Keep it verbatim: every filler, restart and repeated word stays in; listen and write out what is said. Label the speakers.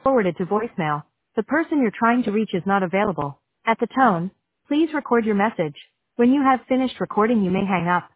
Speaker 1: forwarded to voicemail. The person you're trying to reach is not available. At the tone, please record your message. When you have finished recording, you may hang up.